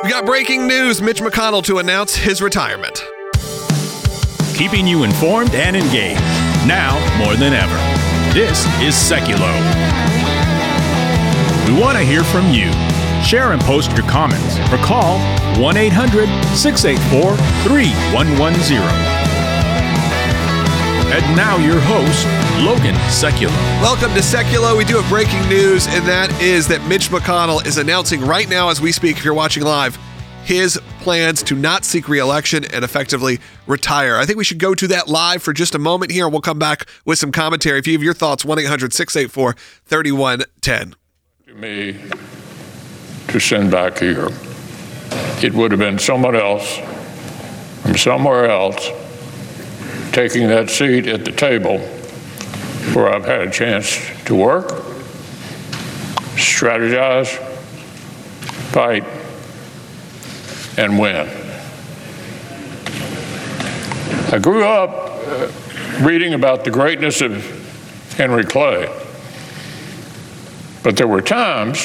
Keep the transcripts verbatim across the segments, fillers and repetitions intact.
We got breaking news. Mitch McConnell to announce his retirement. Keeping you informed and engaged. Now more than ever. This is Seculo. We want to hear from you. Share and post your comments or call one eight hundred six eight four three one one zero. And now your host, Logan Seculo. Welcome to Seculo. We do have breaking news, and that is that Mitch McConnell is announcing right now as we speak, if you're watching live, his plans to not seek re-election and effectively retire. I think we should go to that live for just a moment here, and we'll come back with some commentary. If you have your thoughts, one eight hundred six eight four three one one zero. To me, to send back here, it would have been someone else from somewhere else taking that seat at the table where I've had a chance to work, strategize, fight, and win. I grew up uh, reading about the greatness of Henry Clay, but there were times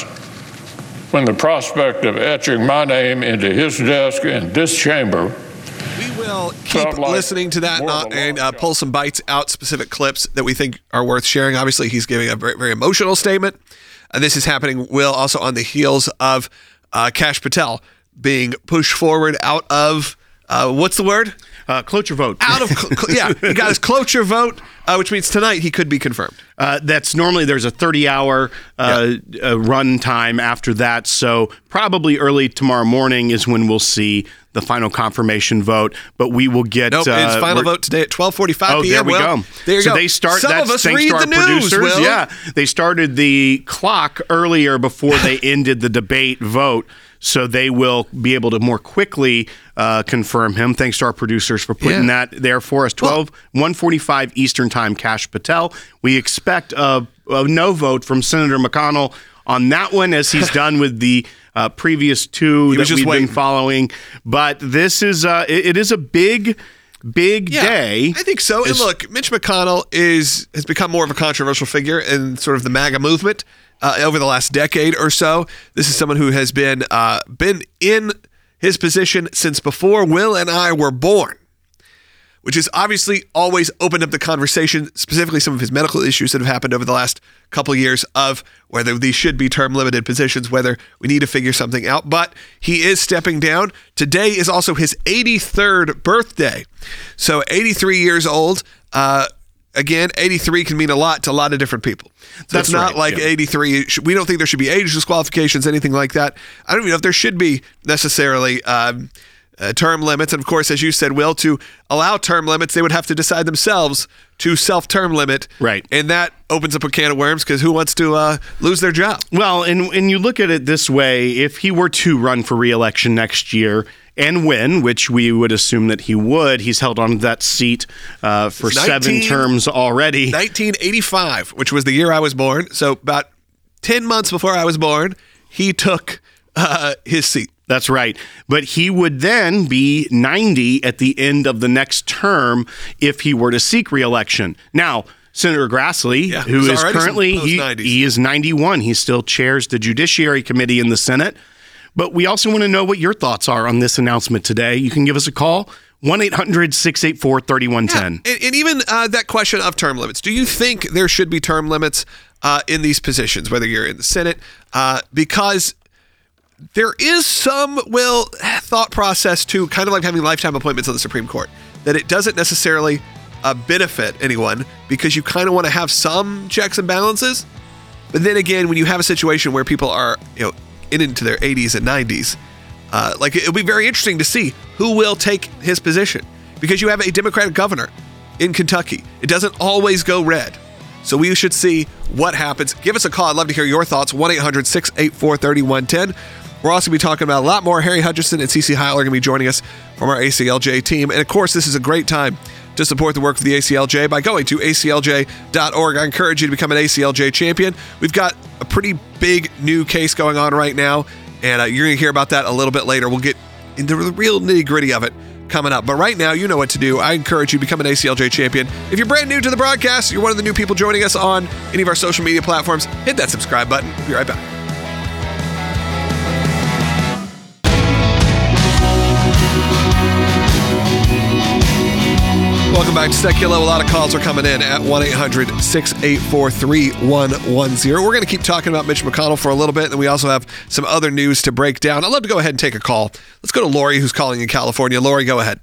when the prospect of etching my name into his desk in this chamber. We will keep like listening to that uh, and uh, pull some bites out, specific clips that we think are worth sharing. Obviously, he's giving a very, very emotional statement. Uh, this is happening, Will, also on the heels of uh, Kash Patel being pushed forward out of, uh, what's the word? Uh, cloture vote. Out of, cl- yeah, he got his cloture vote, uh, which means tonight he could be confirmed. Uh, that's normally there's a thirty-hour uh, yeah. uh, run time after that, so probably early tomorrow morning is when we'll see the final confirmation vote. But we will get nope. Uh, it's final vote today at twelve forty-five oh, p.m. there we Will. go. There you so go. they start. Some that's of us thanks read to our the news, producers. Will. Yeah, they started the clock earlier before they ended the debate vote. So they will be able to more quickly uh, confirm him. Thanks to our producers for putting yeah. that there for us. twelve, one forty-five Eastern Time, Kash Patel. We expect a, a no vote from Senator McConnell on that one, as he's done with the uh, previous two that we've waiting. been following. But this is uh, it, it is a big, big yeah, day. I think so. It's, and look, Mitch McConnell is has become more of a controversial figure in sort of the MAGA movement. Uh, over the last decade or so. This is someone who has been uh, been in his position since before Will and I were born, which has obviously always opened up the conversation, specifically some of his medical issues that have happened over the last couple of years of whether these should be term-limited positions, whether we need to figure something out. But he is stepping down. Today is also his eighty-third birthday. So eighty-three years old. Uh, Again, eighty-three can mean a lot to a lot of different people. So That's it's not right, like yeah. eighty-three. We don't think there should be age disqualifications, anything like that. I don't even know if there should be necessarily um, uh, term limits. And of course, as you said, Will, to allow term limits, they would have to decide themselves to self-term limit. Right. And that opens up a can of worms because who wants to uh, lose their job? Well, and, and you look at it this way, if he were to run for re-election next year and win, which we would assume that he would, he's held on to that seat uh, for seven terms already. nineteen eighty-five, which was the year I was born. So about ten months before I was born, he took uh, his seat. That's right. But he would then be ninety at the end of the next term if he were to seek re-election. Now, Senator Grassley, yeah, who is currently, he, he is ninety-one. He still chairs the Judiciary Committee in the Senate. But we also want to know what your thoughts are on this announcement today. You can give us a call, one eight hundred six eight four three one one zero. Yeah, and, and even uh, that question of term limits. Do you think there should be term limits uh, in these positions, whether you're in the Senate? Uh, because there is some, Will, thought process to kind of like having lifetime appointments on the Supreme Court, that it doesn't necessarily uh, benefit anyone because you kind of want to have some checks and balances. But then again, when you have a situation where people are, you know, in into their eighties and nineties, uh, like it'll be very interesting to see who will take his position because you have a Democratic governor in Kentucky. It doesn't always go red. So we should see what happens. Give us a call. I'd love to hear your thoughts. one eight hundred six eight four three one one zero. We're also going to be talking about a lot more. Harry Hutchinson and Cece Heil are going to be joining us from our A C L J team. And of course, this is a great time to support the work of the A C L J by going to A C L J dot org. I encourage you to become an A C L J champion. We've got a pretty big new case going on right now, and uh, you're going to hear about that a little bit later. We'll get into the real nitty-gritty of it coming up. But right now, you know what to do. I encourage you to become an A C L J champion. If you're brand new to the broadcast, you're one of the new people joining us on any of our social media platforms, hit that subscribe button. We'll be right back. Welcome back to Secular. A lot of calls are coming in at one eight hundred six eight four three one one zero. We're going to keep talking about Mitch McConnell for a little bit, and we also have some other news to break down. I'd love to go ahead and take a call. Let's go to Lori, who's calling in California. Lori, go ahead.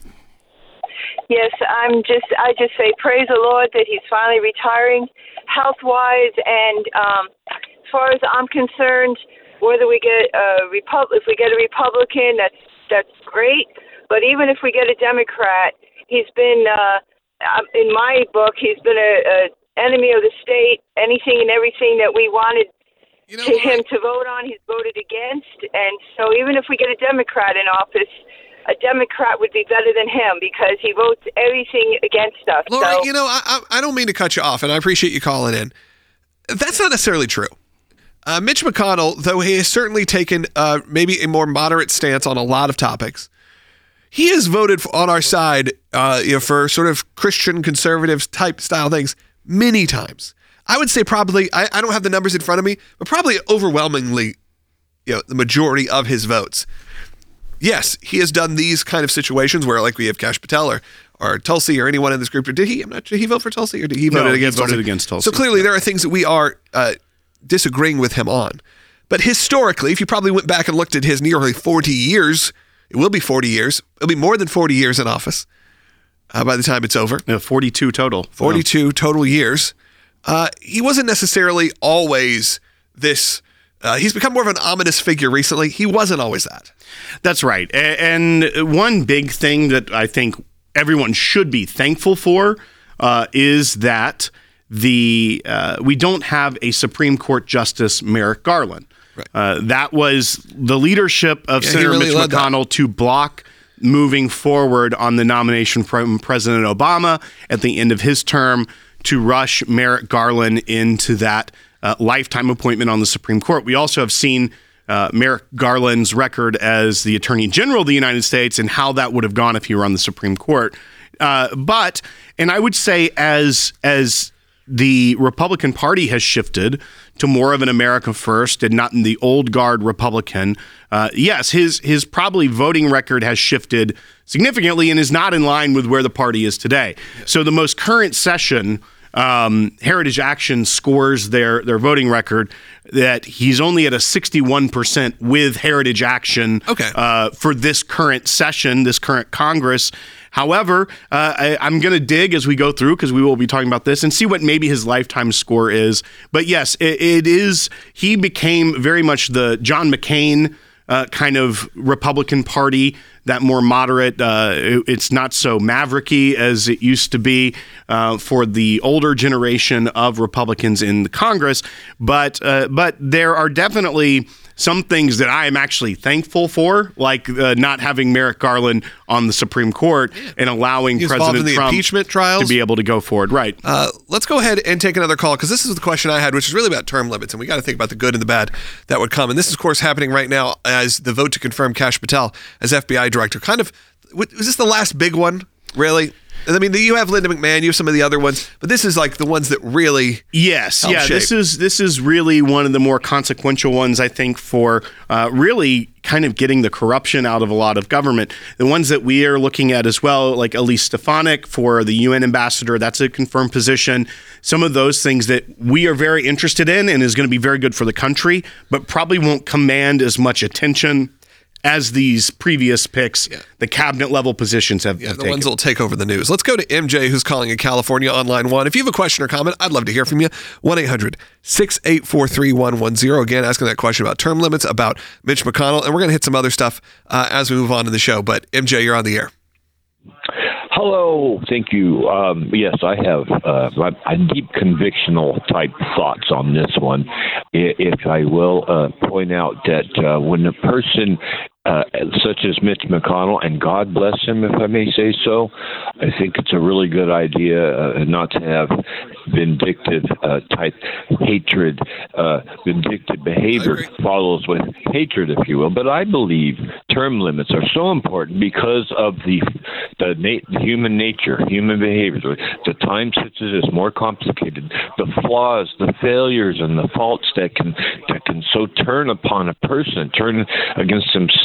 Yes, I'm just, I just say praise the Lord that he's finally retiring health-wise, and um, as far as I'm concerned, whether we get a Repub- if we get a Republican, that's that's great, but even if we get a Democrat, he's been, uh, in my book, he's been a, a enemy of the state. Anything and everything that we wanted you know, to him to vote on, he's voted against. And so even if we get a Democrat in office, a Democrat would be better than him because he votes everything against us. Lori, so, you know, I, I don't mean to cut you off, and I appreciate you calling in. That's not necessarily true. Uh, Mitch McConnell, though he has certainly taken uh, maybe a more moderate stance on a lot of topics, he has voted on our side uh, you know, for sort of Christian conservative type style things many times. I would say probably, I, I don't have the numbers in front of me, but probably overwhelmingly, you know, the majority of his votes. Yes, he has done these kind of situations where, like, we have Kash Patel or, or Tulsi or anyone in this group. Or did he? I'm not sure. Did he vote for Tulsi or did he vote no, against he voted Tulsi? against Tulsi. So clearly, there are things that we are uh, disagreeing with him on. But historically, if you probably went back and looked at his nearly forty years, it will be forty years. It'll be more than forty years in office uh, by the time it's over. Yeah, forty-two total. forty-two yeah. total years. Uh, he wasn't necessarily always this. Uh, he's become more of an ominous figure recently. He wasn't always that. That's right. And one big thing that I think everyone should be thankful for uh, is that the uh, we don't have a Supreme Court Justice Merrick Garland. Right. Uh, that was the leadership of yeah, Senator really Mitch McConnell that. to block moving forward on the nomination from President Obama at the end of his term to rush Merrick Garland into that uh, lifetime appointment on the Supreme Court. We also have seen uh, Merrick Garland's record as the Attorney General of the United States and how that would have gone if he were on the Supreme Court. Uh, but, and I would say as as the Republican Party has shifted to more of an America First and not in the old guard Republican, uh, yes, his his probably voting record has shifted significantly and is not in line with where the party is today. So the most current session, um, Heritage Action scores their their voting record that he's only at a sixty-one percent with Heritage Action okay. uh, for this current session, this current Congress. However, uh, I, I'm going to dig as we go through because we will be talking about this and see what maybe his lifetime score is. But yes, it, it is. He became very much the John McCain uh, kind of Republican Party, that more moderate. Uh, it, it's not so mavericky as it used to be uh, for the older generation of Republicans in the Congress. But uh, but there are definitely some things that I am actually thankful for, like uh, not having Merrick Garland on the Supreme Court and allowing He's President in the Trump impeachment trials. to be able to go forward. Right. Uh, let's go ahead and take another call because this is the question I had, which is really about term limits, and we got to think about the good and the bad that would come. And this is, of course, happening right now as the vote to confirm Kash Patel as F B I director. Kind of, was this the last big one, really? I mean, you have Linda McMahon, you have some of the other ones, but this is like the ones that really yes, yeah. Shape. This is this is really one of the more consequential ones, I think, for uh, really kind of getting the corruption out of a lot of government. The ones that we are looking at as well, like Elise Stefanik for the U N ambassador, that's a confirmed position. Some of those things that we are very interested in and is going to be very good for the country, but probably won't command as much attention as these previous picks, yeah. the cabinet level positions have, yeah, have the taken. ones that will take over the news. Let's go to M J, who's calling in California on line one. If you have a question or comment, I'd love to hear from you. one eight hundred six eight four three one one zero. Again, asking that question about term limits, about Mitch McConnell, and we're going to hit some other stuff uh, as we move on in the show. But M J, you're on the air. Hello, thank you. Um, yes, I have uh, a deep convictional type thoughts on this one. If I will uh, point out that uh, when a person uh, such as Mitch McConnell, and God bless him, if I may say so, I think it's a really good idea uh, not to have vindictive uh, type hatred, uh, vindictive behavior follows with hatred, if you will. But I believe term limits are so important because of the the, na- the human nature, human behavior. The time such as this more complicated, the flaws, the failures, and the faults that can that can so turn upon a person, turn against them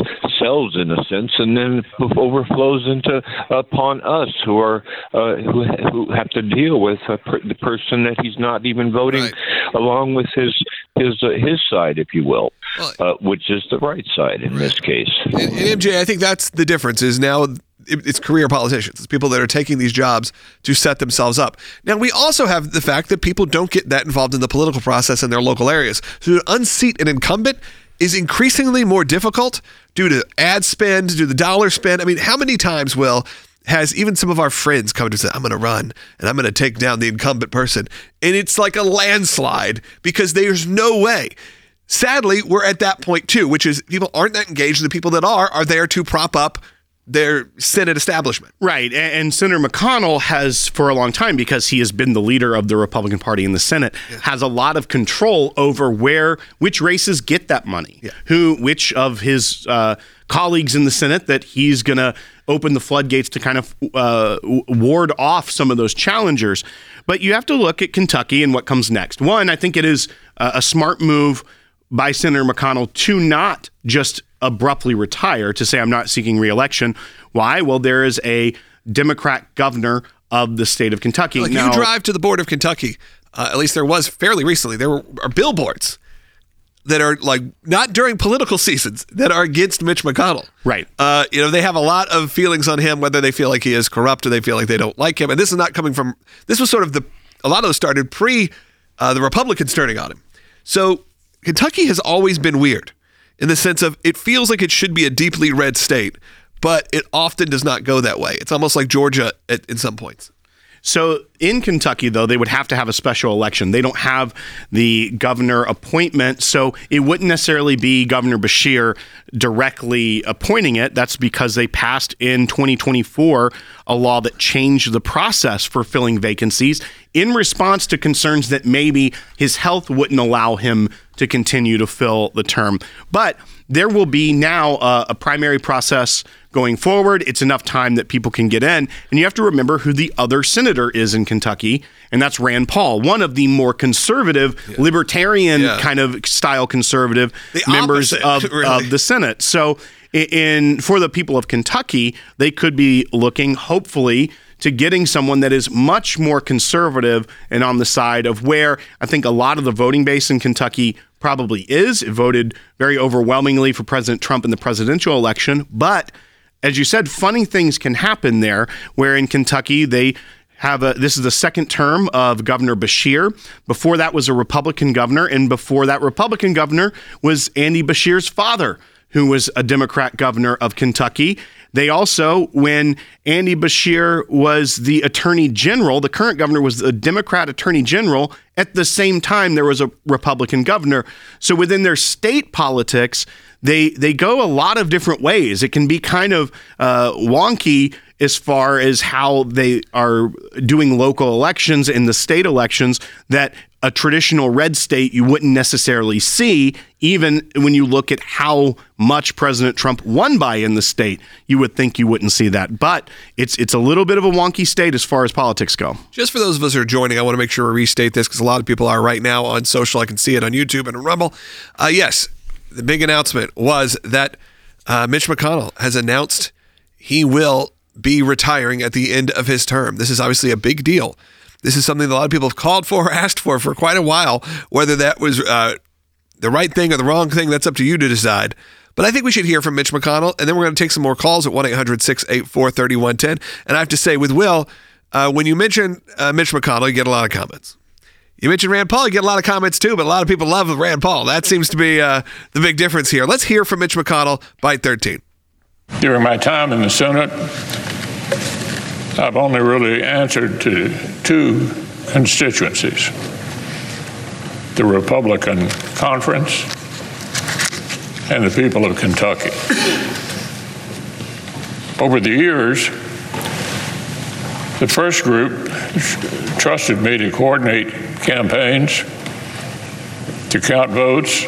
cells in a sense, and then overflows into upon us who are uh, who who have to deal with uh, per, the person that he's not even voting right. along with his his uh, his side, if you will, well, uh, which is the right side in right. this case. And, and M J, I think that's the difference. Is now it's career politicians. It's people that are taking these jobs to set themselves up. Now, we also have the fact that people don't get that involved in the political process in their local areas. So to unseat an incumbent is increasingly more difficult due to ad spend, due to the dollar spend. I mean, how many times, Will, has even some of our friends come to say, I'm going to run and I'm going to take down the incumbent person. And it's like a landslide because there's no way. Sadly, we're at that point too, which is people aren't that engaged. The people that are are there to prop up their Senate establishment. Right. And Senator McConnell has, for a long time, because he has been the leader of the Republican Party in the Senate, yeah. has a lot of control over where, which races get that money, yeah. who, which of his uh, colleagues in the Senate that he's going to open the floodgates to kind of uh, ward off some of those challengers. But you have to look at Kentucky and what comes next. One, I think it is a, a smart move by Senator McConnell to not just abruptly retire, to say I'm not seeking re-election. Why? Well, there is a Democrat governor of the state of Kentucky. Like now, you drive to the board of Kentucky, uh, at least there was fairly recently, there were, are billboards that are like not during political seasons that are against Mitch McConnell. Right. Uh, you know, they have a lot of feelings on him, whether they feel like he is corrupt or they feel like they don't like him. And this is not coming from, this was sort of the, a lot of those started pre uh, the Republicans turning on him. So Kentucky has always been weird in the sense of it feels like it should be a deeply red state, but it often does not go that way. It's almost like Georgia at, in some points. So in Kentucky, though, they would have to have a special election. They don't have the governor appointment, so it wouldn't necessarily be Governor Beshear directly appointing it. That's because they passed in twenty twenty-four a law that changed the process for filling vacancies in response to concerns that maybe his health wouldn't allow him to continue to fill the term. But there will be now a, a primary process going forward. It's enough time that people can get in. And you have to remember who the other senator is in Kentucky, and that's Rand Paul, one of the more conservative, yeah. libertarian yeah. kind of style conservative the members opposite, of, really. of the Senate. So in for the people of Kentucky, they could be looking, hopefully, to getting someone that is much more conservative and on the side of where I think a lot of the voting base in Kentucky probably is. It voted very overwhelmingly for President Trump in the presidential election. But as you said, funny things can happen there, where in Kentucky they have a, this is the second term of Governor Beshear. Before that was a Republican governor, and before that Republican governor was Andy Beshear's father, who was a Democrat governor of Kentucky. They also, when Andy Beshear was the attorney general, the current governor was the Democrat attorney general. At the same time, there was a Republican governor. So within their state politics, they they go a lot of different ways. It can be kind of uh, wonky as far as how they are doing local elections and the state elections that a traditional red state you wouldn't necessarily see, even when you look at how much President Trump won by in the state. You would think you wouldn't see that. But it's it's a little bit of a wonky state as far as politics go. Just for those of us who are joining, I want to make sure we restate this because a lot of people are right now on social. I can see it on YouTube and on Rumble. Uh, yes, the big announcement was that uh, Mitch McConnell has announced he will be retiring at the end of his term. This is obviously a big deal. This is something that a lot of people have called for or asked for for quite a while. Whether that was uh, the right thing or the wrong thing, that's up to you to decide. But I think we should hear from Mitch McConnell, and then we're going to take some more calls at one eight hundred six eight four three one one zero. And I have to say, with Will, uh, when you mention uh, Mitch McConnell, you get a lot of comments. You mentioned Rand Paul, you get a lot of comments too, but a lot of people love Rand Paul. That seems to be uh, the big difference here. Let's hear from Mitch McConnell, Byte thirteen. During my time in the Senate, I've only really answered to two constituencies, the Republican Conference and the people of Kentucky. Over the years, the first group trusted me to coordinate campaigns, to count votes,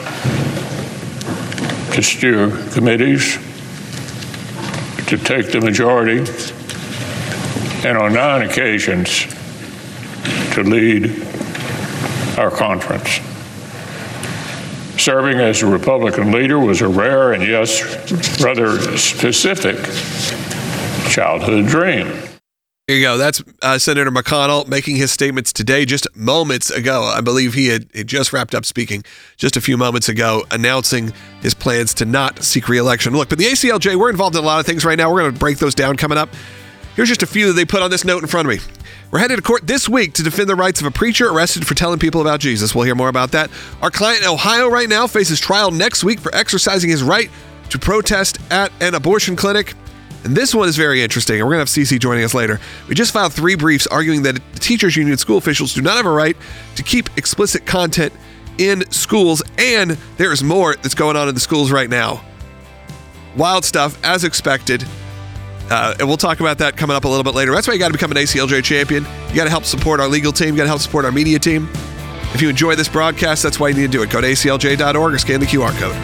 to steer committees, to take the majority, and on nine occasions to lead our conference. serving as a Republican leader was a rare and, yes, rather specific childhood dream. There you go. That's uh, Senator McConnell making his statements today, just moments ago. I believe he had, had just wrapped up speaking just a few moments ago, announcing his plans to not seek re-election. Look, but the A C L J, we're involved in a lot of things right now. We're going to break those down coming up. Here's just a few that they put on this note in front of me. We're headed to court this week to defend the rights of a preacher arrested for telling people about Jesus. We'll hear more about that. Our client in Ohio right now faces trial next week for exercising his right to protest at an abortion clinic. And this one is very interesting. We're going to have Cece joining us later. We just filed three briefs arguing that the teachers union and school officials do not have a right to keep explicit content in schools. And there is more that's going on in the schools right now. Wild stuff, as expected. Uh, and we'll talk about that coming up a little bit later. That's why you got to become an A C L J champion. You got to help support our legal team. You got to help support our media team. If you enjoy this broadcast, that's why you need to do it. Go to A C L J dot org or scan the Q R code.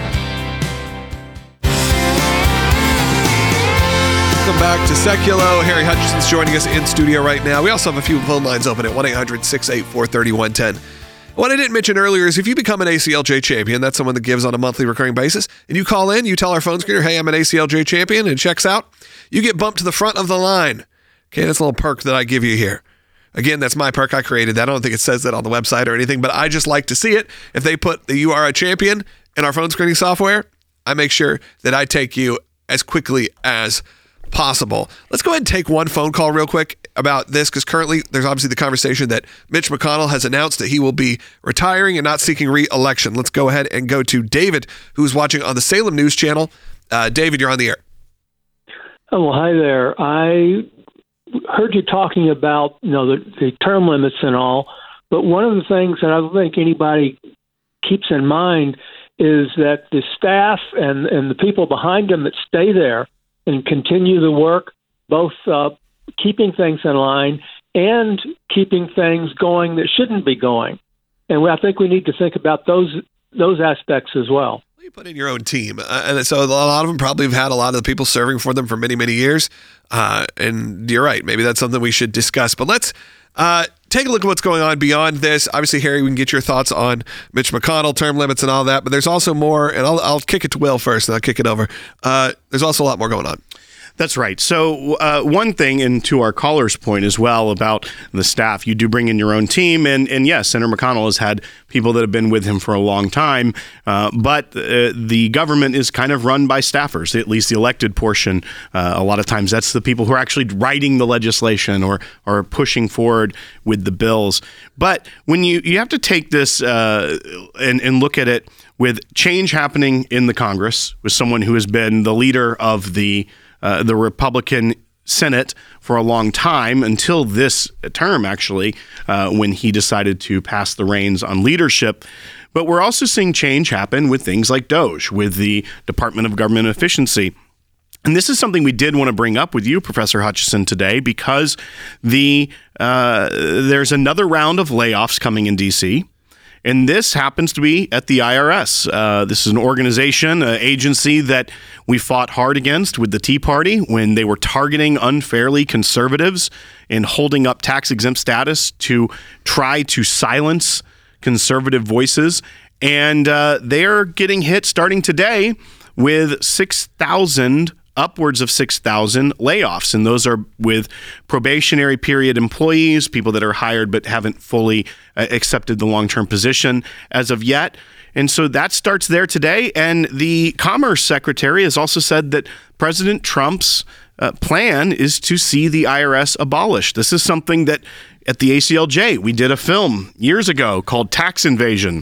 Welcome back to Seculo. Harry Hutchison's joining us in studio right now. We also have a few phone lines open at one eight hundred six eight four three one one zero. What I didn't mention earlier is if you become an A C L J champion, that's someone that gives on a monthly recurring basis, and you call in, you tell our phone screener, hey, I'm an A C L J champion, and it checks out, you get bumped to the front of the line. Okay, that's a little perk that I give you here. Again, that's my perk. I created that. I don't think it says that on the website or anything, but I just like to see it. If they put the you are a champion in our phone screening software, I make sure that I take you as quickly as possible. Let's go ahead and take one phone call real quick about this, because currently there's obviously the conversation that Mitch McConnell has announced that he will be retiring and not seeking re-election. Let's go ahead and go to David, who's watching on the Salem News Channel. Uh, David, you're on the air. Oh, well, hi there. I heard you talking about, you know, the, the term limits and all, but one of the things that I don't think anybody keeps in mind is that the staff and, and the people behind them that stay there and continue the work, both uh, keeping things in line and keeping things going that shouldn't be going. And I think we need to think about those those aspects as well. You put in your own team. Uh, and so a lot of them probably have had a lot of the people serving for them for many, many years. Uh, and you're right. Maybe that's something we should discuss. But let's uh, take a look at what's going on beyond this. Obviously, Harry, we can get your thoughts on Mitch McConnell, term limits and all that. But there's also more, and I'll, I'll kick it to Will first, and I'll kick it over. Uh, there's also a lot more going on. That's right. So uh, one thing, and to our caller's point as well about the staff, you do bring in your own team. And, and yes, Senator McConnell has had people that have been with him for a long time. Uh, but uh, the government is kind of run by staffers, at least the elected portion. Uh, a lot of times that's the people who are actually writing the legislation or, or pushing forward with the bills. But when you, you have to take this uh, and, and look at it with change happening in the Congress, with someone who has been the leader of the Uh, the Republican Senate for a long time, until this term, actually, uh, when he decided to pass the reins on leadership. But we're also seeing change happen with things like DOGE, with the Department of Government Efficiency. And this is something we did want to bring up with you, Professor Hutchison, today, because the uh, there's another round of layoffs coming in D C, and this happens to be at the I R S. Uh, this is an organization, an agency that we fought hard against with the Tea Party when they were targeting unfairly conservatives and holding up tax-exempt status to try to silence conservative voices. And uh, they're getting hit starting today with six thousand upwards of six thousand layoffs. And those are with probationary period employees, people that are hired but haven't fully uh, accepted the long-term position as of yet. And so that starts there today. And the Commerce Secretary has also said that President Trump's uh, plan is to see the I R S abolished. This is something that at the A C L J, we did a film years ago called Tax Invasion,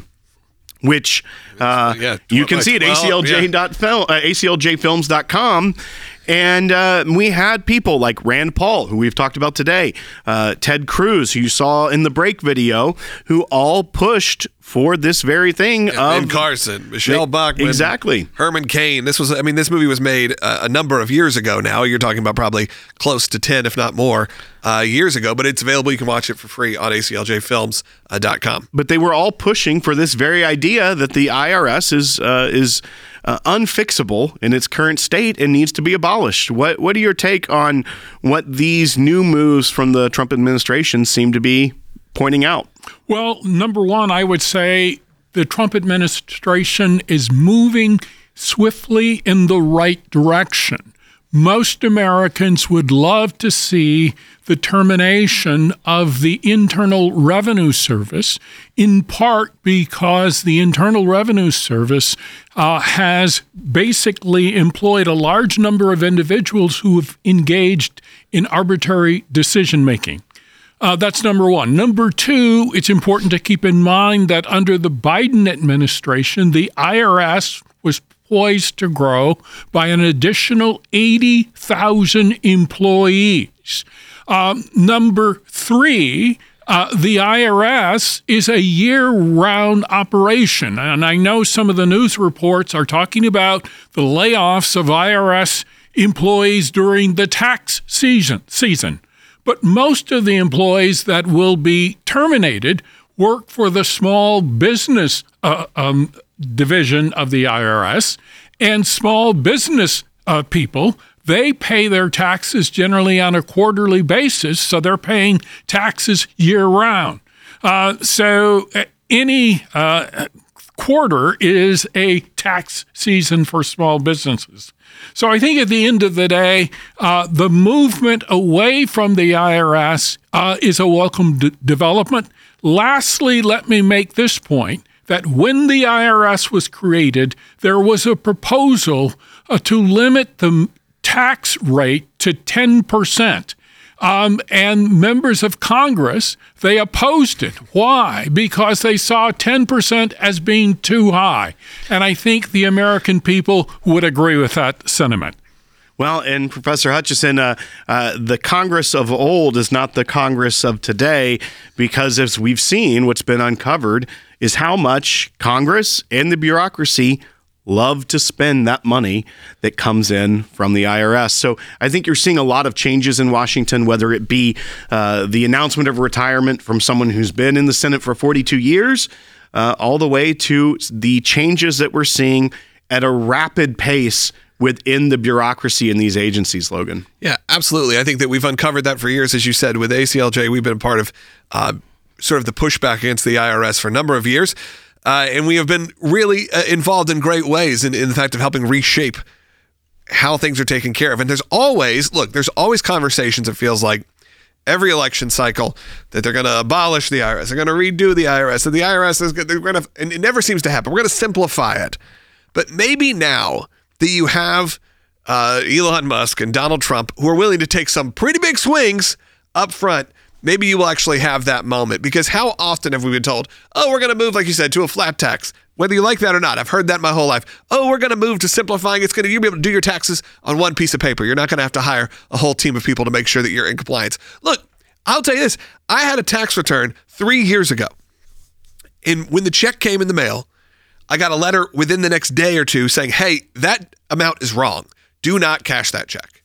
which uh, yeah, you can like see at A C L J dot film, uh, A C L J films dot com. And uh, we had people like Rand Paul, who we've talked about today, uh, Ted Cruz, who you saw in the break video, who all pushed for this very thing. And of Ben Carson, Michelle Bachmann, exactly, Herman Cain. This was, I mean, this movie was made uh, a number of years ago now. You're talking about probably close to ten, if not more, uh, years ago. But it's available. You can watch it for free on A C L J films dot com. But they were all pushing for this very idea that the I R S is uh, is uh, unfixable in its current state and needs to be abolished. What What are your take on what these new moves from the Trump administration seem to be pointing out? Well, number one, I would say the Trump administration is moving swiftly in the right direction. Most Americans would love to see the termination of the Internal Revenue Service, in part because the Internal Revenue Service uh, has basically employed a large number of individuals who have engaged in arbitrary decision-making. Uh, that's number one. Number two, it's important to keep in mind that under the Biden administration, the I R S was poised to grow by an additional eighty thousand employees. Um, number three, uh, the I R S is a year-round operation. And I know some of the news reports are talking about the layoffs of I R S employees during the tax season. season. But most of the employees that will be terminated work for the small business uh, um, division of the I R S, and small business uh, people, they pay their taxes generally on a quarterly basis, so they're paying taxes year-round. Uh, so any uh, quarter is a tax season for small businesses. So I think at the end of the day, uh, the movement away from the I R S uh, is a welcome d- development. Lastly, let me make this point, that when the I R S was created, there was a proposal uh, to limit the tax rate to ten percent. Um, and members of Congress, they opposed it. Why? Because they saw ten percent as being too high. And I think the American people would agree with that sentiment. Well, and Professor Hutchison, uh, uh, the Congress of old is not the Congress of today, because as we've seen, what's been uncovered is how much Congress and the bureaucracy love to spend that money that comes in from the I R S. So I think you're seeing a lot of changes in Washington, whether it be uh, the announcement of retirement from someone who's been in the Senate for forty-two years, uh, all the way to the changes that we're seeing at a rapid pace within the bureaucracy in these agencies, Logan. Yeah, absolutely. I think that we've uncovered that for years. As you said, with A C L J, we've been a part of uh, sort of the pushback against the I R S for a number of years. Uh, and we have been really uh, involved in great ways in, in the fact of helping reshape how things are taken care of. And there's always, look, there's always conversations, it feels like, every election cycle that they're going to abolish the I R S. They're going to redo the I R S. And the I R S is they're going to, and it never seems to happen. We're going to simplify it. But maybe now that you have uh, Elon Musk and Donald Trump who are willing to take some pretty big swings up front, maybe you will actually have that moment. Because how often have we been told, oh, we're going to move, like you said, to a flat tax, whether you like that or not. I've heard that my whole life. Oh, we're going to move to simplifying. It's going to, you'll be able to do your taxes on one piece of paper. You're not going to have to hire a whole team of people to make sure that you're in compliance. Look, I'll tell you this. I had a tax return three years ago. And when the check came in the mail, I got a letter within the next day or two saying, hey, that amount is wrong. Do not cash that check.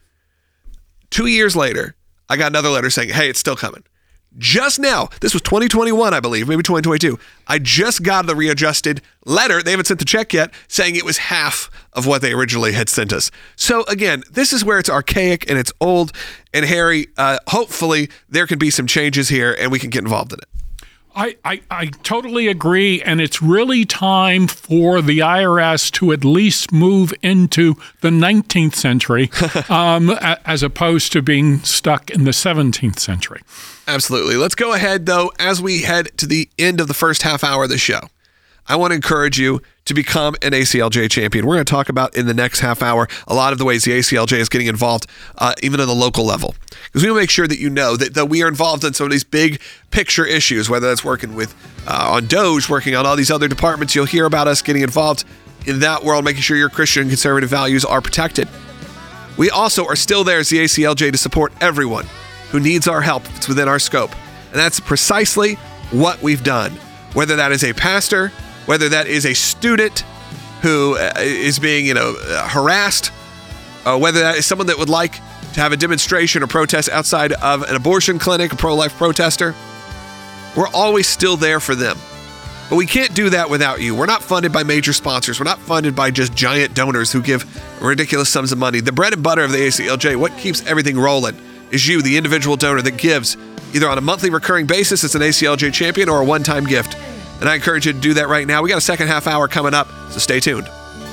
Two years later, I got another letter saying, hey, it's still coming. Just now, this was twenty twenty-one, I believe, maybe twenty twenty-two. I just got the readjusted letter. They haven't sent the check yet, saying it was half of what they originally had sent us. So again, this is where it's archaic and it's old. And Harry, uh, hopefully there can be some changes here and we can get involved in it. I, I, I totally agree, and it's really time for the I R S to at least move into the nineteenth century um, as opposed to being stuck in the seventeenth century. Absolutely. Let's go ahead, though, as we head to the end of the first half hour of the show. I want to encourage you to become an A C L J champion. We're going to talk about in the next half hour a lot of the ways the A C L J is getting involved, uh, even on the local level. Because we want to make sure that you know that, that we are involved in some of these big picture issues, whether that's working with uh, on Doge, working on all these other departments. You'll hear about us getting involved in that world, making sure your Christian and conservative values are protected. We also are still there as the A C L J to support everyone who needs our help if it's within our scope. And that's precisely what we've done. Whether that is a pastor, whether that is a student who is being, you know, harassed, uh, whether that is someone that would like to have a demonstration or protest outside of an abortion clinic, a pro-life protester, we're always still there for them. But we can't do that without you. We're not funded by major sponsors. We're not funded by just giant donors who give ridiculous sums of money. The bread and butter of the A C L J, what keeps everything rolling, is you, the individual donor that gives either on a monthly recurring basis as an A C L J champion or a one-time gift. And I encourage you to do that right now. We got a second half hour coming up, so stay tuned.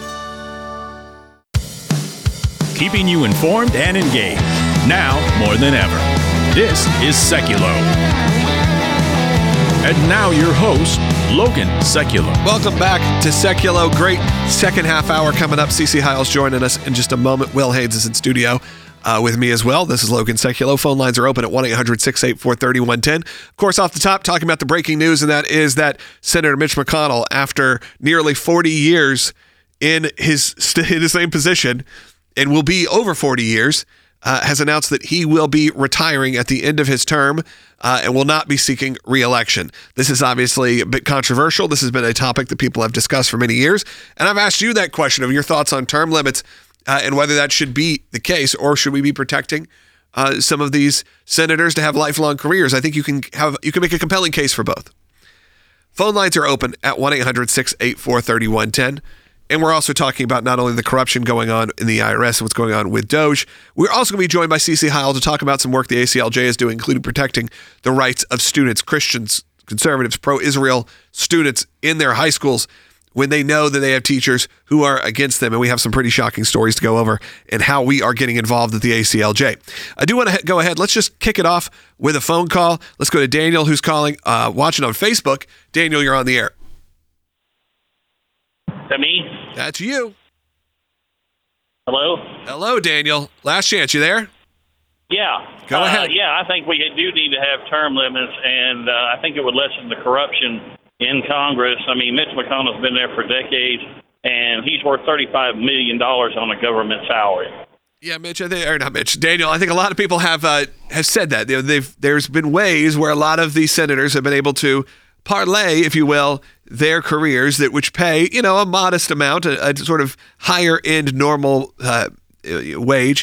Keeping you informed and engaged, now more than ever. This is Seculo. And now your host, Logan Seculo. Welcome back to Seculo. Great second half hour coming up. Cece Hiles joining us in just a moment. Will Haynes is in studio uh, with me as well. This is Logan Seculo. Phone lines are open at one eight hundred six eight four three one one zero. Of course, off the top, talking about the breaking news, and that is that Senator Mitch McConnell, after nearly forty years in his in the same position, and will be over forty years, uh, has announced that he will be retiring at the end of his term uh, and will not be seeking re-election. This is obviously a bit controversial. This has been a topic that people have discussed for many years. And I've asked you that question of your thoughts on term limits uh, and whether that should be the case, or should we be protecting uh, some of these senators to have lifelong careers? I think you can have you can make a compelling case for both. Phone lines are open at one eight hundred six eight four three one one zero. And we're also talking about not only the corruption going on in the I R S and what's going on with Doge. We're also going to be joined by Cece Hiles to talk about some work the A C L J is doing, including protecting the rights of students, Christians, conservatives, pro-Israel students in their high schools when they know that they have teachers who are against them. And we have some pretty shocking stories to go over and how we are getting involved at the A C L J. I do want to go ahead. Let's just kick it off with a phone call. Let's go to Daniel, who's calling, uh, watching on Facebook. Daniel, you're on the air. Is that me? That's you. Hello? Hello, Daniel. Last chance. You there? Yeah. Go uh, ahead. Yeah, I think we do need to have term limits, and uh, I think it would lessen the corruption in Congress. I mean, Mitch McConnell's been there for decades, and he's worth thirty-five million dollars on a government salary. Yeah, Mitch, I think, or not Mitch, Daniel, I think a lot of people have uh, have said that. They, they've, there's been ways where a lot of these senators have been able to parlay, if you will, their careers that which pay, you know, a modest amount, a, a sort of higher end normal uh, wage,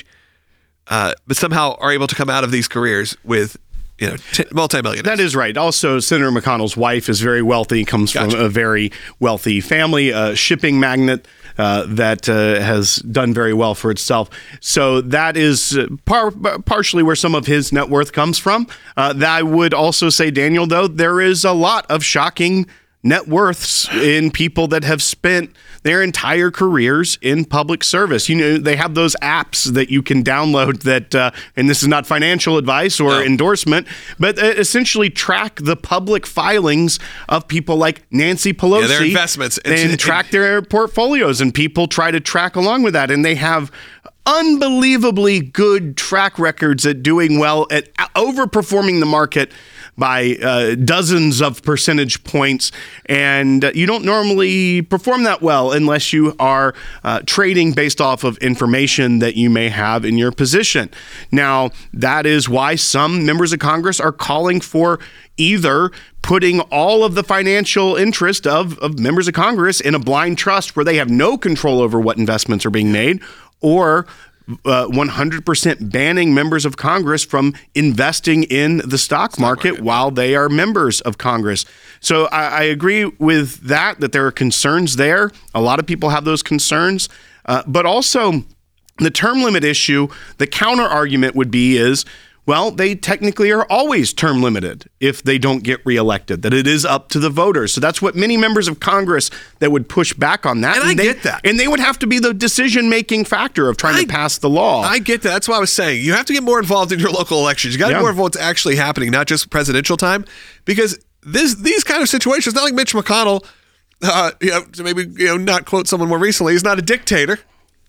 uh, but somehow are able to come out of these careers with, you know, t- multi-millionaires. That is right. Also, Senator McConnell's wife is very wealthy, comes gotcha. from a very wealthy family, a shipping magnate uh, that uh, has done very well for itself. So that is par- partially where some of his net worth comes from. Uh, that I would also say, Daniel, though, there is a lot of shocking net worths in people that have spent their entire careers in public service. You know, they have those apps that you can download that, uh, and this is not financial advice or no. endorsement, but essentially track the public filings of people like Nancy Pelosi. Yeah, their investments. And it's, track their portfolios, and people try to track along with that, and they have unbelievably good track records at doing well, at overperforming the market by uh, dozens of percentage points, and uh, you don't normally perform that well unless you are uh, trading based off of information that you may have in your position. Now, that is why some members of Congress are calling for either putting all of the financial interest of, of members of Congress in a blind trust where they have no control over what investments are being made, or Uh, one hundred percent banning members of Congress from investing in the stock market, market while they are members of Congress. So I, I agree with that, that there are concerns there. A lot of people have those concerns. Uh, but also the term limit issue, the counter argument would be is, well, they technically are always term limited if they don't get reelected, that it is up to the voters. So that's what many members of Congress that would push back on that. And, and I they, get that. And they would have to be the decision-making factor of trying I, to pass the law. I get that. That's what I was saying. You have to get more involved in your local elections. You got to yeah. get more involved in what's actually happening, not just presidential time, because this these kind of situations, not like Mitch McConnell, uh, you know, to maybe you know not quote someone more recently, he's not a dictator,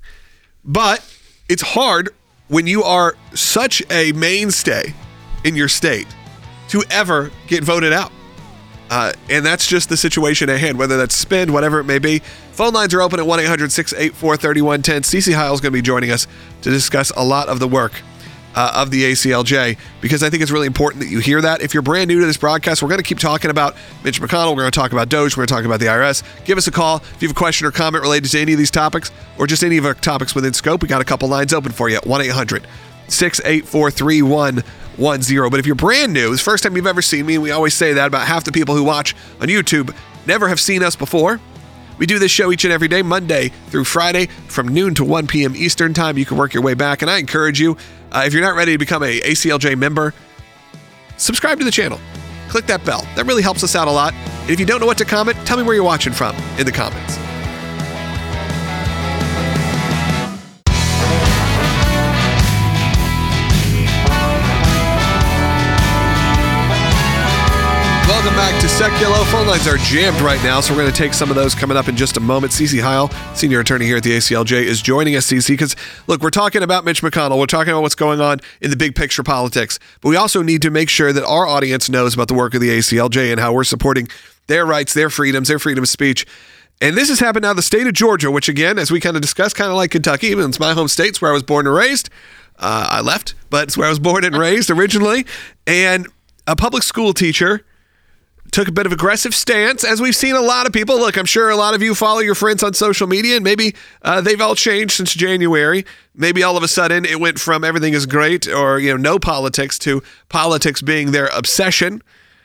but it's hard when you are such a mainstay in your state to ever get voted out. Uh, and that's just the situation at hand, whether that's spend, whatever it may be. Phone lines are open at one eight hundred six eight four three one one zero. Cece Hiles is going to be joining us to discuss a lot of the work uh, of the A C L J, because I think it's really important that you hear that. If you're brand new to this broadcast, we're going to keep talking about Mitch McConnell. We're going to talk about Doge. We're going to talk about the I R S. Give us a call if you have a question or comment related to any of these topics, or just any of our topics within scope. We got a couple lines open for you at one eight hundred six eight four three one one zero. But if you're brand new, it's the first time you've ever seen me, and we always say that about half the people who watch on YouTube never have seen us before. We do this show each and every day, Monday through Friday, from noon to one p.m. Eastern time. You can work your way back, and I encourage you, uh, if you're not ready to become a A C L J member, subscribe to the channel. click that bell. That really helps us out a lot. And if you don't know what to comment, tell me where you're watching from in the comments. Welcome back to Seculo. Phone lines are jammed right now, so we're going to take some of those coming up in just a moment. Cece Heil, senior attorney here at the A C L J, is joining us, Cece, because, look, we're talking about Mitch McConnell. We're talking about what's going on in the big picture politics, but we also need to make sure that our audience knows about the work of the A C L J and how we're supporting their rights, their freedoms, their freedom of speech. And this has happened now in the state of Georgia, which, again, as we kind of discussed, kind of like Kentucky, even it's my home state, it's where I was born and raised. Uh, I left, but it's where I was born and raised originally. And a public school teacher took a bit of aggressive stance, as we've seen a lot of people. Look, I'm sure a lot of you follow your friends on social media, and maybe uh, they've all changed since January. Maybe all of a sudden it went from everything is great or, you know, no politics to politics being their obsession.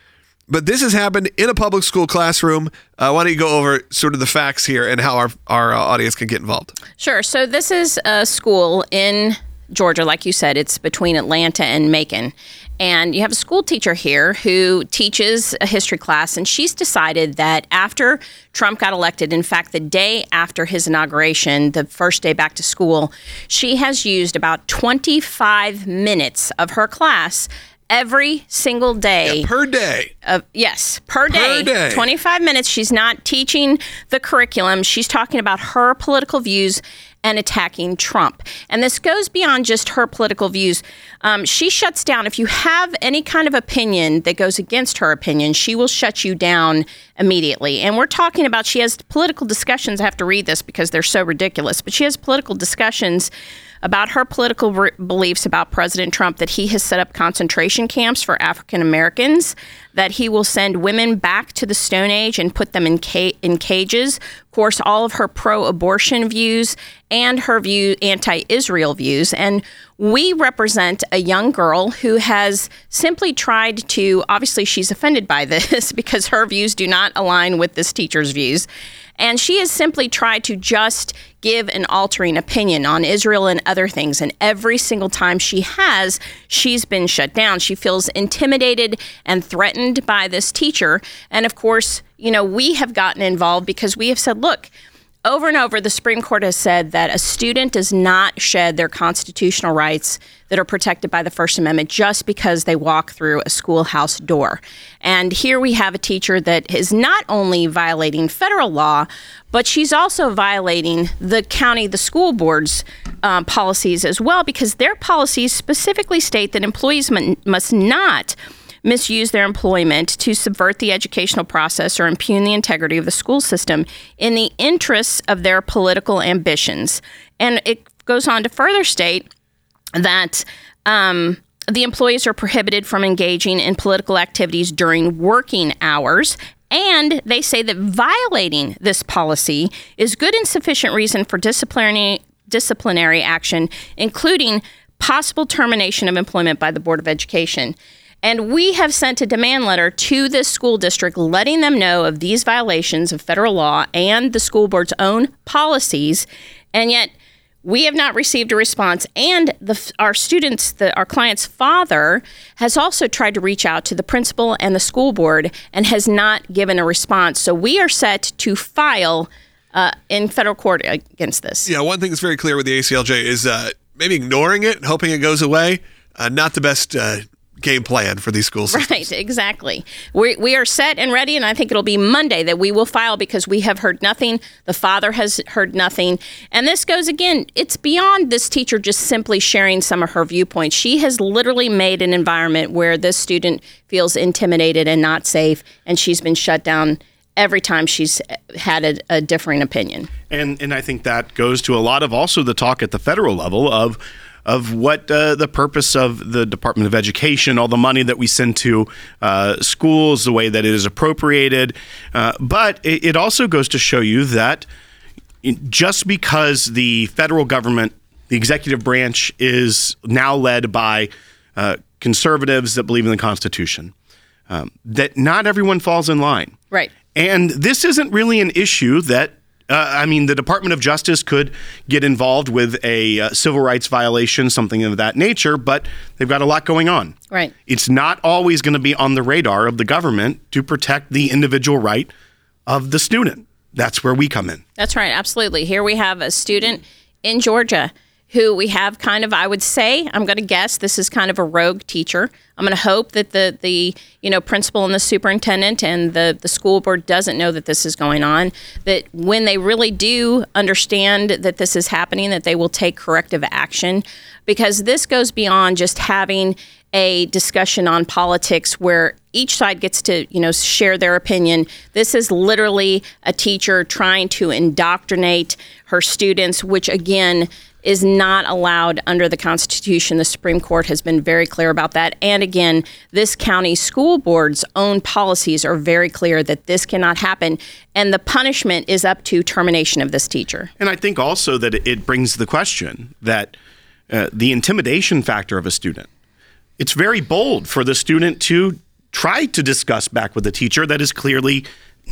But this has happened in a public school classroom. Uh, why don't you go over sort of the facts here and how our, our uh, audience can get involved? Sure. So this is a school in Georgia, like you said. It's between Atlanta and Macon. And you have a school teacher here who teaches a history class, and she's decided that after Trump got elected, in fact, the day after his inauguration, the first day back to school, she has used about twenty-five minutes of her class every single day. Yeah, per day. Uh, yes, per day. Per day. twenty-five minutes. She's not teaching the curriculum. She's talking about her political views and attacking Trump. And this goes beyond just her political views. Um, she shuts down. If you have any kind of opinion that goes against her opinion, she will shut you down immediately. And we're talking about, she has political discussions. I have to read this because they're so ridiculous, but she has political discussions about her political re- beliefs about President Trump, that he has set up concentration camps for African Americans, that he will send women back to the Stone Age and put them in ca- in cages. Of course, all of her pro-abortion views and her view anti-Israel views. And we represent a young girl who has simply tried to, obviously she's offended by this because her views do not align with this teacher's views. And she has simply tried to just give an altering opinion on Israel and other things. And every single time she has, she's been shut down. She feels intimidated and threatened by this teacher. And of course, you know, we have gotten involved because we have said, look, over and over, the Supreme Court has said that a student does not shed their constitutional rights that are protected by the First Amendment just because they walk through a schoolhouse door. And here we have a teacher that is not only violating federal law, but she's also violating the county, the school board's um, policies as well, because their policies specifically state that employees m- must not misuse their employment to subvert the educational process or impugn the integrity of the school system in the interests of their political ambitions. And it goes on to further state that um, the employees are prohibited from engaging in political activities during working hours. And they say that violating this policy is good and sufficient reason for disciplinary disciplinary action, including possible termination of employment by the Board of Education. And we have sent a demand letter to this school district letting them know of these violations of federal law and the school board's own policies. And yet we have not received a response. And the, our students, the, our client's father, has also tried to reach out to the principal and the school board and has not given a response. So we are set to file uh, in federal court against this. Yeah, one thing that's very clear with the A C L J is uh, maybe ignoring it, hoping it goes away. Uh, not the best uh, game plan for these school systems. Right, exactly. We we are set and ready, and I think it'll be Monday that we will file because we have heard nothing. The father has heard nothing. And this goes, again, it's beyond this teacher just simply sharing some of her viewpoints. She has literally made an environment where this student feels intimidated and not safe, and she's been shut down every time she's had a, a differing opinion. And and I think that goes to a lot of also the talk at the federal level of of what uh, the purpose of the Department of Education, all the money that we send to uh, schools, the way that it is appropriated. Uh, but it, it also goes to show you that just because the federal government, the executive branch, is now led by uh, conservatives that believe in the Constitution, um, that not everyone falls in line. Right. And this isn't really an issue that Uh, I mean, the Department of Justice could get involved with a uh, civil rights violation, something of that nature, but they've got a lot going on. Right. It's not always going to be on the radar of the government to protect the individual right of the student. That's where we come in. That's right. Absolutely. Here we have a student in Georgia who we have kind of, I would say, I'm going to guess this is kind of a rogue teacher. I'm going to hope that the, the you know, principal and the superintendent and the, the school board doesn't know that this is going on, that when they really do understand that this is happening, that they will take corrective action, because this goes beyond just having a discussion on politics where each side gets to, you know, share their opinion. This is literally a teacher trying to indoctrinate her students, which again is not allowed under the Constitution. The Supreme Court has been very clear about that. And again, this county school board's own policies are very clear that this cannot happen. And the punishment is up to termination of this teacher. And I think also that it brings the question that uh, the intimidation factor of a student, it's very bold for the student to try to discuss back with the teacher that is clearly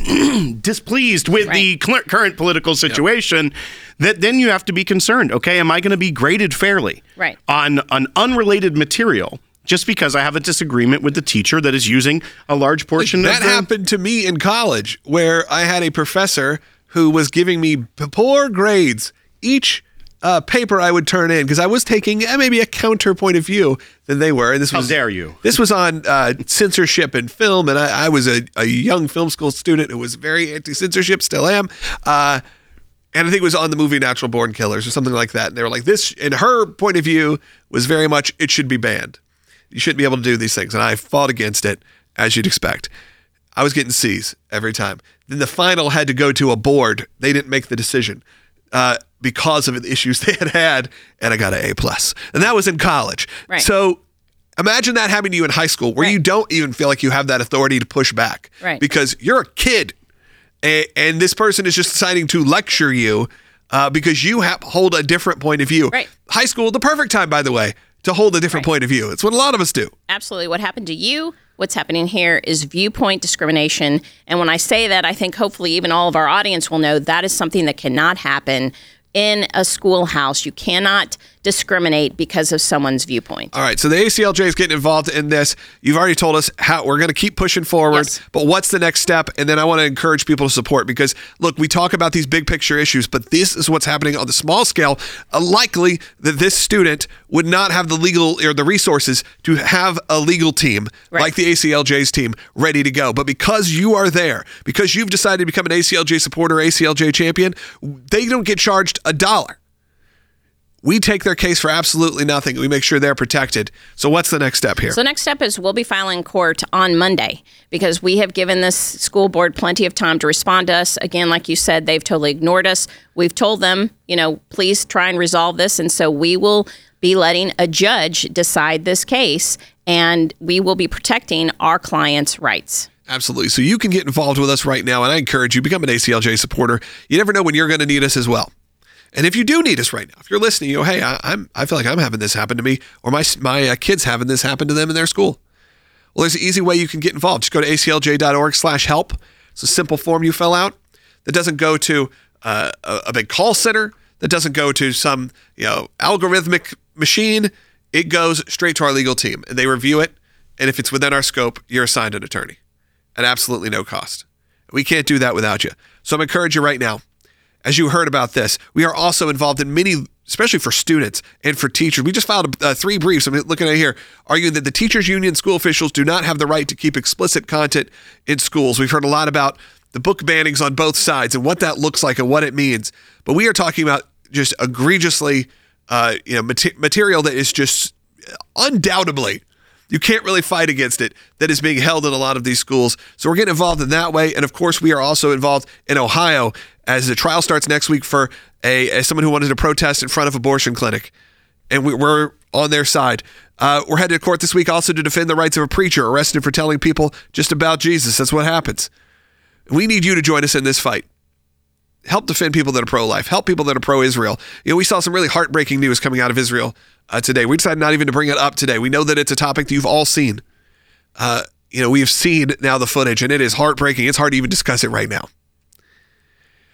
displeased with right. the cl- current political situation, yep. that then you have to be concerned. Okay, am I going to be graded fairly right. on an unrelated material just because I have a disagreement with the teacher that is using a large portion like, of that the- happened to me in college, where I had a professor who was giving me poor grades each Uh, paper I would turn in, because I was taking uh, maybe a counterpoint of view than they were. And this How was, dare you? This was on uh, censorship in film, and I, I was a, a young film school student who was very anti-censorship, still am. Uh, and I think it was on the movie Natural Born Killers or something like that. And they were like, this, in her point of view, was very much, it should be banned. You shouldn't be able to do these things. And I fought against it, as you'd expect. I was getting C's every time. Then the final had to go to a board. They didn't make the decision. Uh, because of the issues they had had, and I got an A plus, and that was in college. Right. So imagine that happening to you in high school, where right. you don't even feel like you have that authority to push back, right. because you're a kid, and, and this person is just deciding to lecture you uh, because you have, hold a different point of view. Right. High school, the perfect time, by the way, to hold a different right. point of view. It's what a lot of us do. Absolutely. What happened to you? What's happening here is viewpoint discrimination. And when I say that, I think hopefully even all of our audience will know that is something that cannot happen in a schoolhouse. You cannot discriminate because of someone's viewpoint. All right, so the A C L J is getting involved in this. You've already told us how we're going to keep pushing forward, yes. but what's the next step? And then I want to encourage people to support, because look, we talk about these big picture issues, but this is what's happening on the small scale. Uh, likely that this student would not have the legal or the resources to have a legal team right. like the A C L J's team ready to go. But because you are there, because you've decided to become an A C L J supporter, A C L J champion, they don't get charged a dollar. We take their case for absolutely nothing. We make sure they're protected. So what's the next step here? So the next step is we'll be filing court on Monday, because we have given this school board plenty of time to respond to us. Again, like you said, they've totally ignored us. We've told them, you know, please try and resolve this. And so we will be letting a judge decide this case, and we will be protecting our clients' rights. Absolutely. So you can get involved with us right now, and I encourage you, become an A C L J supporter. You never know when you're going to need us as well. And if you do need us right now, if you're listening, you go, hey, I, I'm, I feel like I'm having this happen to me, or my my uh, kids having this happen to them in their school. Well, there's an easy way you can get involved. Just go to A C L J dot org slash help. It's a simple form you fill out that doesn't go to uh, a, a big call center, that doesn't go to some you know algorithmic machine. It goes straight to our legal team, and they review it. And if it's within our scope, you're assigned an attorney at absolutely no cost. We can't do that without you. So I'm encouraging you right now. As you heard about this, we are also involved in many, especially for students and for teachers. We just filed uh, three briefs, I'm looking at here, arguing that the teachers union school officials do not have the right to keep explicit content in schools. We've heard a lot about the book bannings on both sides and what that looks like and what it means. But we are talking about just egregiously, uh, you know, mat- material that is just undoubtedly, you can't really fight against it, that is being held in a lot of these schools. So we're getting involved in that way. And of course, we are also involved in Ohio as the trial starts next week for a as someone who wanted to protest in front of abortion clinic. And we, we're on their side. Uh, we're headed to court this week also to defend the rights of a preacher arrested for telling people just about Jesus. That's what happens. We need you to join us in this fight. Help defend people that are pro-life. Help people that are pro-Israel. You know, we saw some really heartbreaking news coming out of Israel uh, today. We decided not even to bring it up today. We know that it's a topic that you've all seen. Uh, you know, we have seen now the footage, and it is heartbreaking. It's hard to even discuss it right now.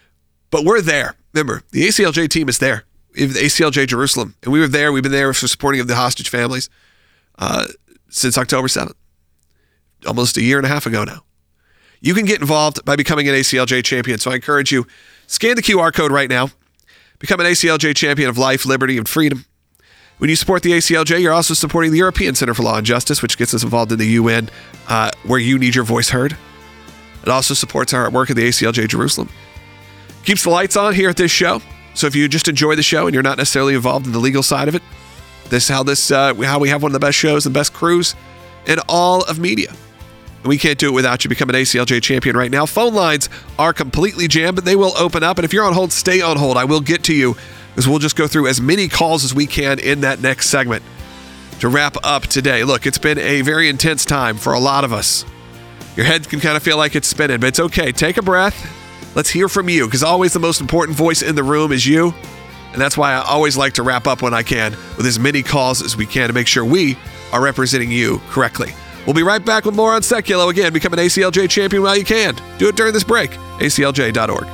But we're there. Remember, the A C L J team is there. We have the A C L J Jerusalem, and we were there. We've been there for supporting of the hostage families uh, since October seventh, almost a year and a half ago now. You can get involved by becoming an A C L J champion. So I encourage you, scan the Q R code right now. Become an A C L J champion of life, liberty, and freedom. When you support the A C L J, you're also supporting the European Center for Law and Justice, which gets us involved in the U N, uh, where you need your voice heard. It also supports our work at the A C L J Jerusalem. Keeps the lights on here at this show. So if you just enjoy the show and you're not necessarily involved in the legal side of it, this is how this uh, how we have one of the best shows and best crews in all of media. And we can't do it without you. Become an A C L J champion right now. Phone lines are completely jammed, but they will open up. And if you're on hold, stay on hold. I will get to you, because we'll just go through as many calls as we can in that next segment to wrap up today. Look, it's been a very intense time for a lot of us. Your head can kind of feel like it's spinning, but it's okay. Take a breath. Let's hear from you, because always the most important voice in the room is you. And that's why I always like to wrap up when I can with as many calls as we can to make sure we are representing you correctly. We'll be right back with more on Seculo. Again, become an A C L J champion while you can. Do it during this break. A C L J dot org.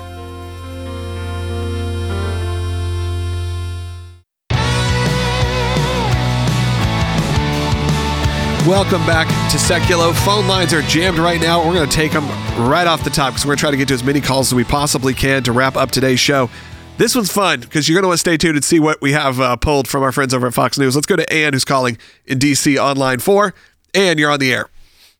Welcome back to Seculo. Phone lines are jammed right now. We're going to take them right off the top, because we're going to try to get to as many calls as we possibly can to wrap up today's show. This one's fun, because you're going to want to stay tuned and see what we have uh, pulled from our friends over at Fox News. Let's go to Ann, who's calling in D C on line four. Ann, you're on the air.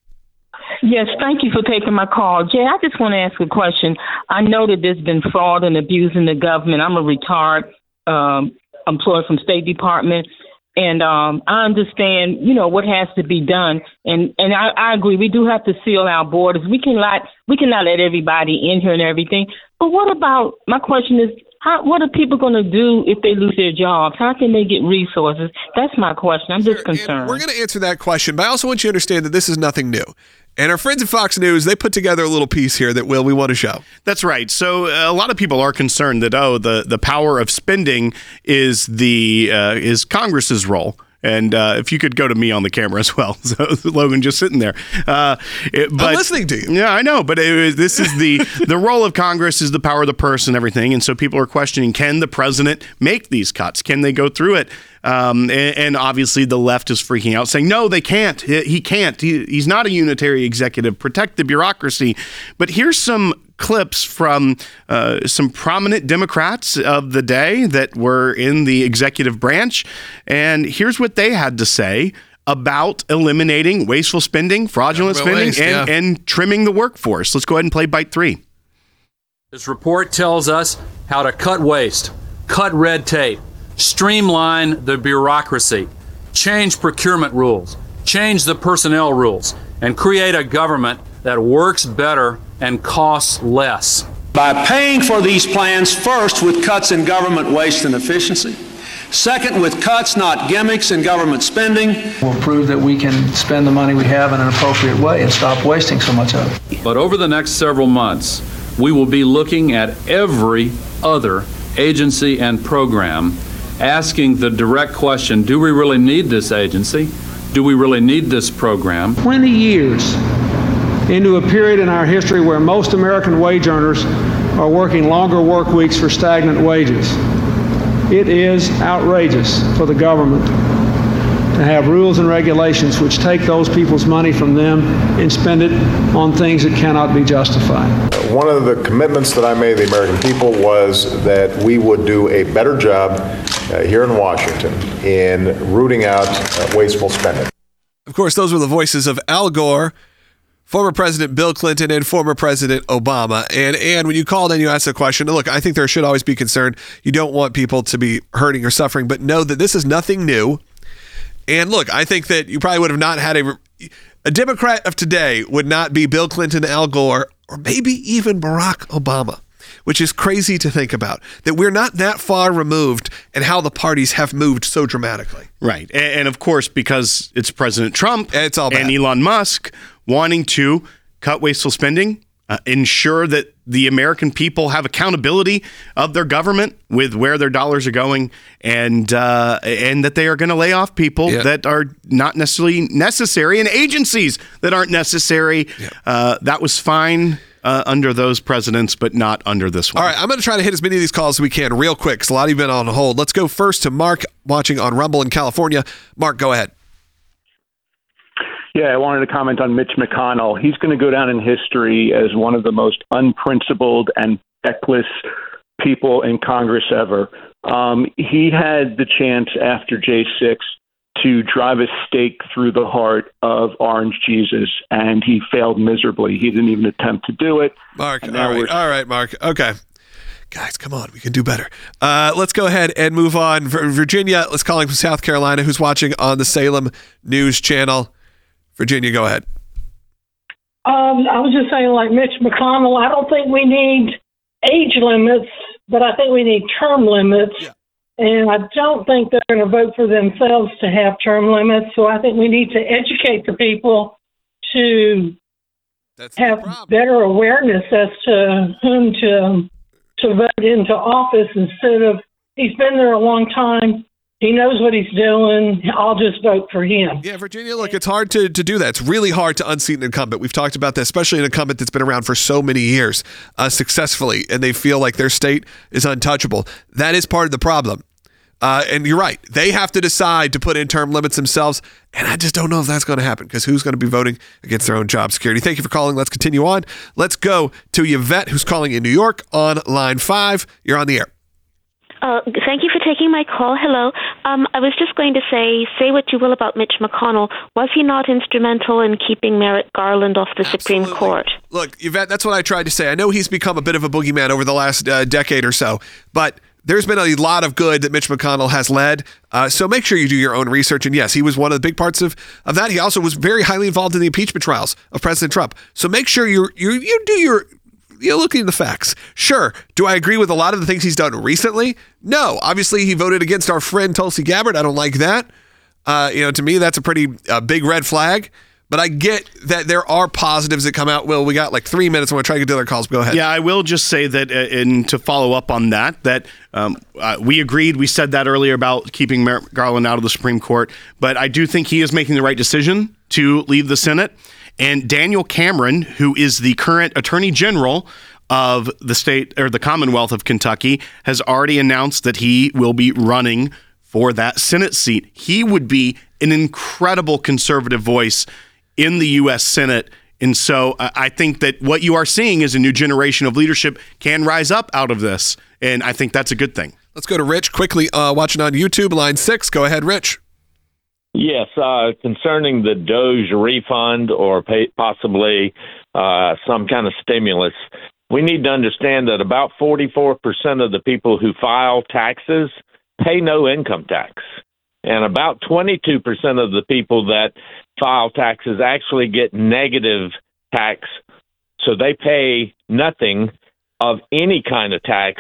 Yes, thank you for taking my call. Jay, I just want to ask a question. I know that there's been fraud and abuse in the government. I'm a retired um, employee from State Department. And um, I understand, you know, what has to be done. And and I, I agree, we do have to seal our borders. We cannot, we cannot let everybody in here and everything. But what about, my question is, how, what are people going to do if they lose their jobs? How can they get resources? That's my question. I'm just concerned. And we're going to answer that question, but I also want you to understand that this is nothing new. And our friends at Fox News, they put together a little piece here that, Will, we want to show. That's right. So uh, a lot of people are concerned that, oh, the, the power of spending is the uh, is Congress's role. And uh, if you could go to me on the camera as well. So Logan just sitting there. Uh, it, but, I'm listening to you. Yeah, I know. But it was, this is the, the role of Congress is the power of the purse and everything. And so people are questioning, can the president make these cuts? Can they go through it? Um, and, and obviously the left is freaking out, saying, no, they can't. He, he can't. He, he's not a unitary executive. Protect the bureaucracy. But here's some clips from uh, some prominent Democrats of the day that were in the executive branch. And here's what they had to say about eliminating wasteful spending, fraudulent spending, waste, and, yeah. and trimming the workforce. Let's go ahead and play bite three. This report tells us how to cut waste, cut red tape, streamline the bureaucracy, change procurement rules, change the personnel rules, and create a government that works better and costs less. By paying for these plans first with cuts in government waste and efficiency, second with cuts, not gimmicks, in government spending. We'll prove that we can spend the money we have in an appropriate way and stop wasting so much of it. But over the next several months, we will be looking at every other agency and program, asking the direct question, do we really need this agency? Do we really need this program? twenty years into a period in our history where most American wage earners are working longer work weeks for stagnant wages. It is outrageous for the government to have rules and regulations which take those people's money from them and spend it on things that cannot be justified. One of the commitments that I made to the American people was that we would do a better job uh, here in Washington in rooting out uh, wasteful spending. Of course, those were the voices of Al Gore, former President Bill Clinton, and former President Obama. And, and when you called in, you asked a question. Look, I think there should always be concern. You don't want people to be hurting or suffering, but know that this is nothing new. And look, I think that you probably would have not had a... A Democrat of today would not be Bill Clinton, Al Gore, or maybe even Barack Obama, which is crazy to think about, that we're not that far removed and how the parties have moved so dramatically. Right. And, and of course, because it's President Trump it's all bad. and Elon Musk wanting to cut wasteful spending, uh, ensure that the American people have accountability of their government with where their dollars are going, and uh, and that they are going to lay off people yeah. that are not necessarily necessary and agencies that aren't necessary. Yeah. Uh, that was fine uh, under those presidents, but not under this one. All right, I'm going to try to hit as many of these calls as we can real quick, because a lot of you have been on hold. Let's go first to Mark, watching on Rumble in California. Mark, go ahead. Yeah, I wanted to comment on Mitch McConnell. He's going to go down in history as one of the most unprincipled and feckless people in Congress ever. Um, he had the chance after J six to drive a stake through the heart of Orange Jesus, and he failed miserably. He didn't even attempt to do it. Mark, all right, all right, Mark. Okay. Guys, come on. We can do better. Uh, let's go ahead and move on. Virginia, let's call him from South Carolina, who's watching on the Salem News Channel. Virginia, go ahead. Um, I was just saying, like Mitch McConnell, I don't think we need age limits, but I think we need term limits. Yeah. And I don't think they're going to vote for themselves to have term limits. So I think we need to educate the people to That's have better awareness as to whom to to vote into office, instead of, he's been there a long time, he knows what he's doing, I'll just vote for him. Yeah, Virginia, look, it's hard to, to do that. It's really hard to unseat an incumbent. We've talked about that, especially an incumbent that's been around for so many years uh, successfully, and they feel like their state is untouchable. That is part of the problem. Uh, and you're right. They have to decide to put in term limits themselves, and I just don't know if that's going to happen, because who's going to be voting against their own job security? Thank you for calling. Let's continue on. Let's go to Yvette, who's calling in New York on line five. You're on the air. Uh, thank you for taking my call. Hello. Um, I was just going to say, say what you will about Mitch McConnell. Was he not instrumental in keeping Merrick Garland off the Absolutely. Supreme Court? Look, Yvette, that's what I tried to say. I know he's become a bit of a boogeyman over the last uh, decade or so, but there's been a lot of good that Mitch McConnell has led. Uh, so make sure you do your own research. And yes, he was one of the big parts of, of that. He also was very highly involved in the impeachment trials of President Trump. So make sure you you you do your You're looking at the facts. Sure. Do I agree with a lot of the things he's done recently? No. Obviously, he voted against our friend Tulsi Gabbard. I don't like that. Uh, you know, to me, that's a pretty uh, big red flag. But I get that there are positives that come out. Will, we got like three minutes. I want to try to get to other calls. Go ahead. Yeah, I will just say that, uh, and to follow up on that, that um, uh, we agreed. We said that earlier about keeping Merrick Garland out of the Supreme Court. But I do think he is making the right decision to leave the Senate. And Daniel Cameron, who is the current Attorney General of the state or the Commonwealth of Kentucky, has already announced that he will be running for that Senate seat. He would be an incredible conservative voice in the U S Senate. And so uh, I think that what you are seeing is a new generation of leadership can rise up out of this. And I think that's a good thing. Let's go to Rich quickly, uh, watching on YouTube, line six. Go ahead, Rich. Yes, uh, concerning the DOGE refund or pay, possibly uh, some kind of stimulus, we need to understand that about forty-four percent of the people who file taxes pay no income tax. And about twenty-two percent of the people that file taxes actually get negative tax. So they pay nothing of any kind of tax.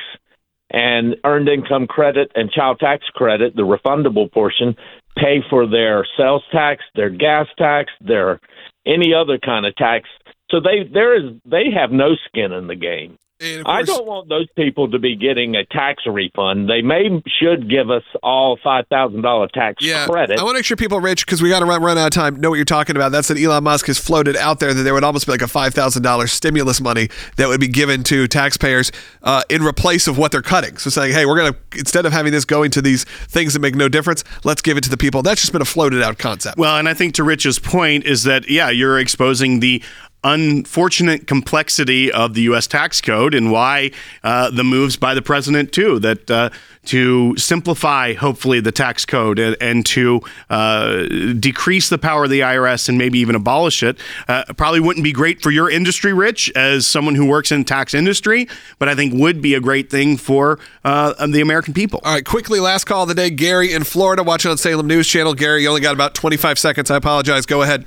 And earned income credit and child tax credit, the refundable portion, pay for their sales tax, their gas tax, their any other kind of tax. So they there is they have no skin in the game. I don't want those people to be getting a tax refund. They may should give us all five thousand dollars tax yeah, credit. I want to make sure people, Rich, because we got to run, run out of time, know what you're talking about. That's that Elon Musk has floated out there that there would almost be like a five thousand dollars stimulus money that would be given to taxpayers uh, in replace of what they're cutting. So saying, hey, we're going to, instead of having this going to these things that make no difference, let's give it to the people. That's just been a floated out concept. Well, and I think to Rich's point is that, yeah, you're exposing the unfortunate complexity of the U S tax code and why uh, the moves by the president too, that uh, to simplify hopefully the tax code and, and to uh, decrease the power of the I R S and maybe even abolish it uh, probably wouldn't be great for your industry, Rich, as someone who works in the tax industry, but I think would be a great thing for uh, the American people. All right, quickly, last call of the day, Gary in Florida, watching on Salem News Channel. Gary, you only got about twenty-five seconds. I apologize. Go ahead.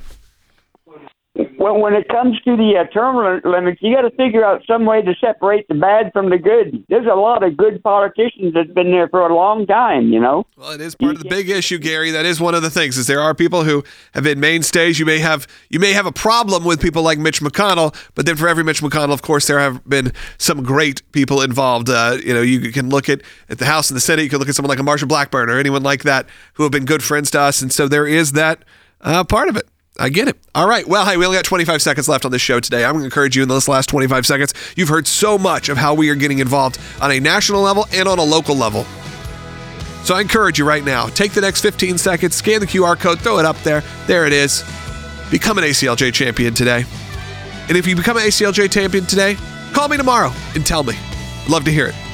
Well, when it comes to the uh, term limits, you got to figure out some way to separate the bad from the good. There's a lot of good politicians that's been there for a long time, you know. Well, it is part of the big issue, Gary. That is one of the things. Is there are people who have been mainstays. You may have you may have a problem with people like Mitch McConnell, but then for every Mitch McConnell, of course, there have been some great people involved. Uh, you know, you can look at at the House and the Senate. You can look at someone like a Marshall Blackburn or anyone like that who have been good friends to us, and so there is that uh, part of it. I get it. All right. Well, hey, we only got twenty-five seconds left on this show today. I'm going to encourage you in this last twenty-five seconds. You've heard so much of how we are getting involved on a national level and on a local level. So I encourage you right now, take the next fifteen seconds, scan the Q R code, throw it up there. There it is. Become an A C L J champion today. And if you become an A C L J champion today, call me tomorrow and tell me. I'd love to hear it.